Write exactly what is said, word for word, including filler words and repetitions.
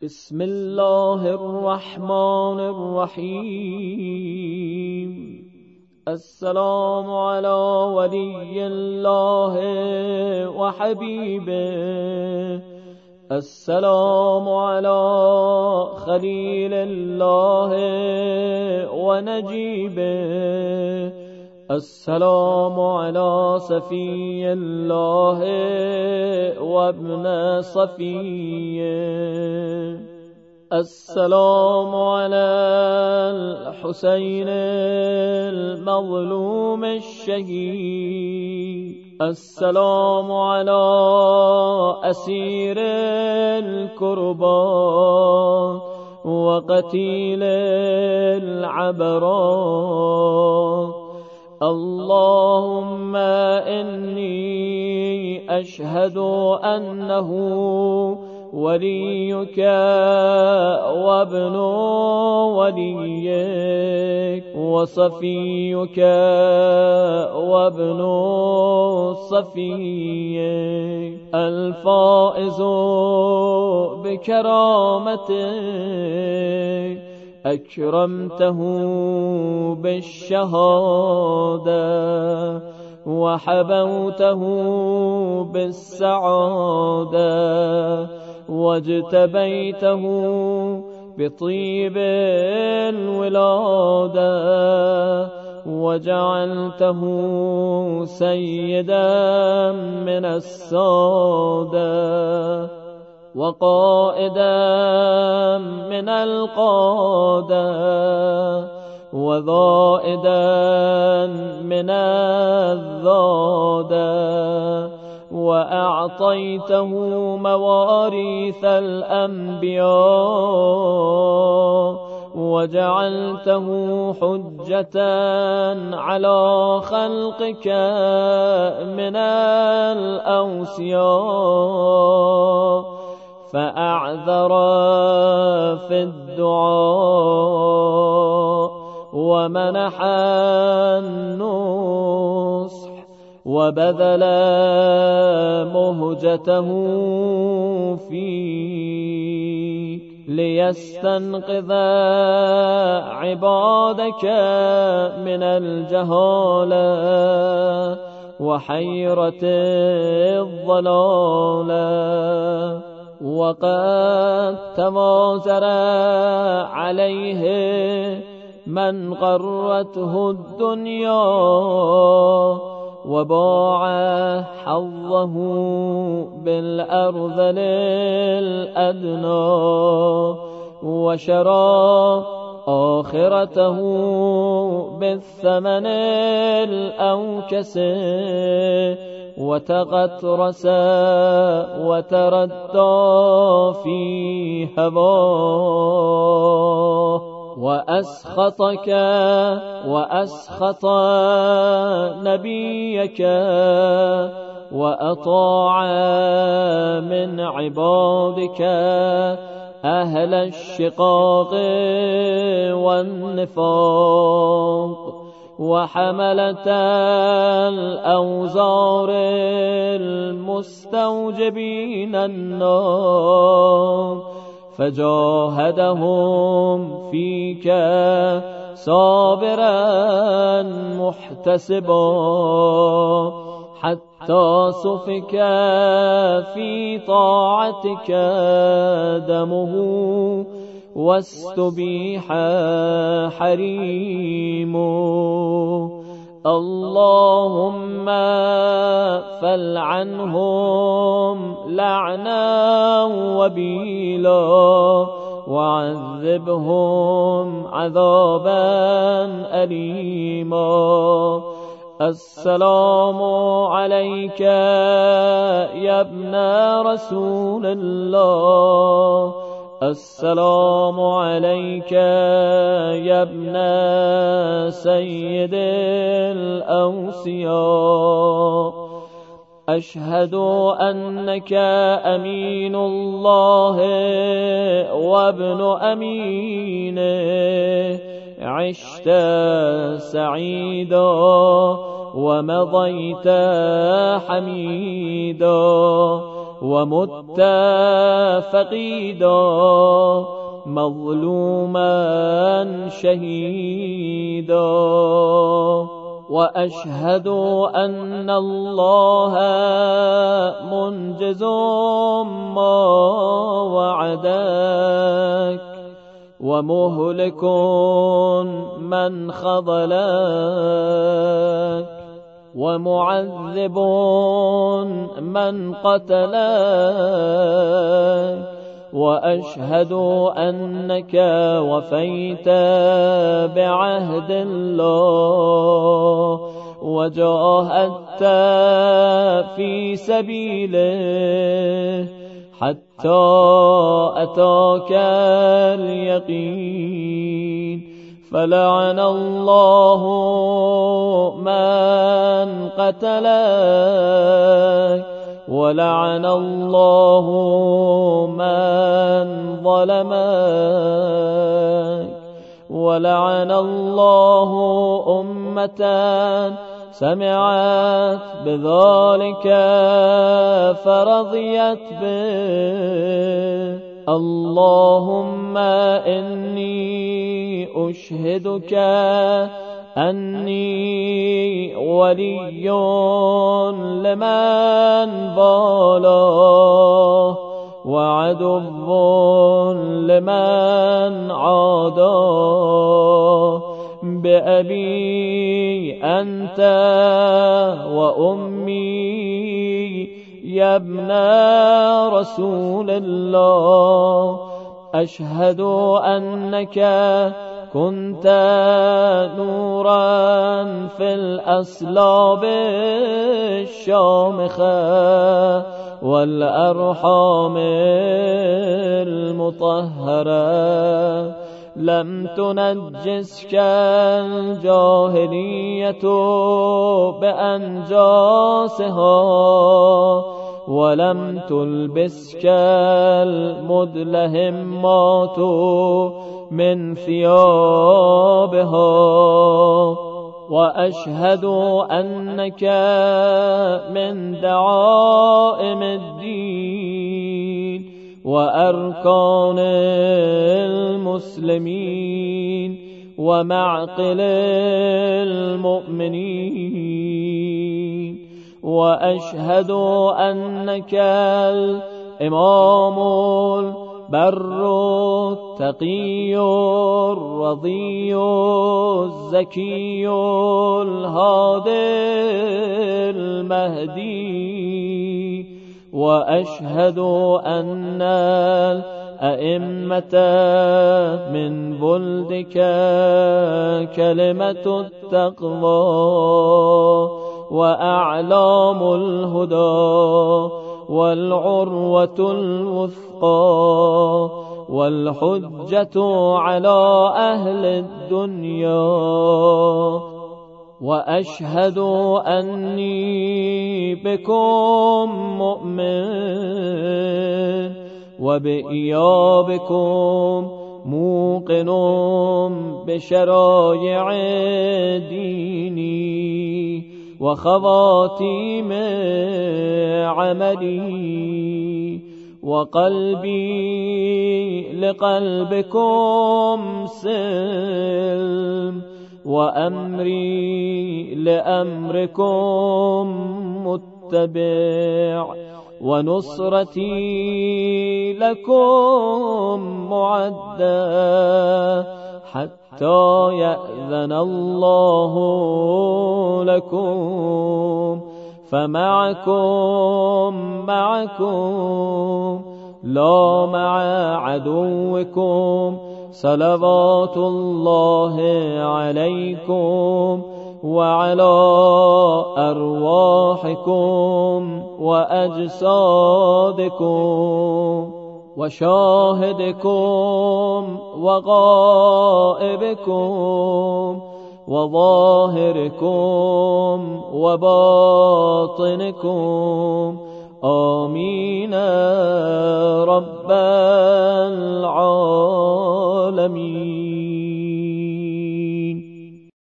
بسم الله الرحمن الرحيم. السلام على ولي الله وحبيبه، السلام على خليل الله ونجيبه، السلام على سفي الله وابن صفيه، السلام على الحسين المظلوم الشهيد، السلام على أسير الكربات وقتيل العبرات. اللهم إني أشهد أنه وليك وابن وليك وصفيك وابن صفيك، الفائز بكرامتك، أكرمته بالشهادة وحبوته بالسعادة واجتبيته بطيب الولادة وجعلته سيدا من السادة وقائدا من القادة وذائدا من الذادة، وأعطيته مواريث الأنبياء وجعلته حجة على خلقك من الأوصياء، فأعذر في الدعاء ومنح النصح وبذل مهجته فيك ليستنقذ عبادك من الجهالة وحيرة الضلالة. وقد تمازر عليه من غرته الدنيا وباع حظه بالأرذل الأدنى وشرى آخرته بالثمن الأوكس وتغطرس وتردى في هواه، وأسخطك وأسخط نبيك وأطاع من عبادك أهل الشقاق والنفاق وحملة الأوزار المستوجبين النار، فجاهدهم فيك صابرا محتسبا حتى سفك في طاعتك دمه واستبيح حريمه. اللهم فلعنهم لعنا وبيلا وعذبهم عذابا أليما. السلام عليك يا ابن رسول الله، السلام عليك يا ابن سيد الأوصياء. أشهد أنك أمين الله وابن أمينه، عشت سعيدا ومضيت حميدا ومت فقيدا مظلوما شهيدا وأشهد أن الله منجز ما وعدك ومهلك من خذلك ومعذب من قتلك وأشهد أنك وفيت بعهد الله وجاهدت في سبيله حتى أتاك اليقين فلعن الله من قتلك ولعن الله من ظلمك ولعن الله أمة سمعت بذلك فرضيت به اللهم إني أشهدك أني ولي لمن بالاه وعدو لمن عاداه بأبي أنت وأمي يا ابن رسول الله أشهد أنك كنت نورا في الأصلاب الشامخة والأرحام المطهرة لم تنجسك الجاهلية بأنجاسها ولم تلبسك المدلهمات من ثيابها وأشهد أنك من دعائم الدين وأركان المسلمين ومعقل المؤمنين وأشهد أنك الإمام البر التقي الرضي الزكي الهادي المهدي وأشهد أن الأئمة من بلدك كلمة التقوى وأعلام الهدى والعروة الوثقى والحجة على أهل الدنيا وأشهد أني بكم مؤمن وبإيابكم موقن بشرائع ديني وخواتيم عملي وقلبي لقلبكم سلم وأمري لأمركم متبع ونصرتي لكم معدة حتى يأذن الله لكم فمعكم معكم لا مع عدوكم صلوات الله عليكم وعلى أرواحكم وأجسادكم وشاهدكم وغائبكم وظاهركم وباطنكم آمين رب العالمين.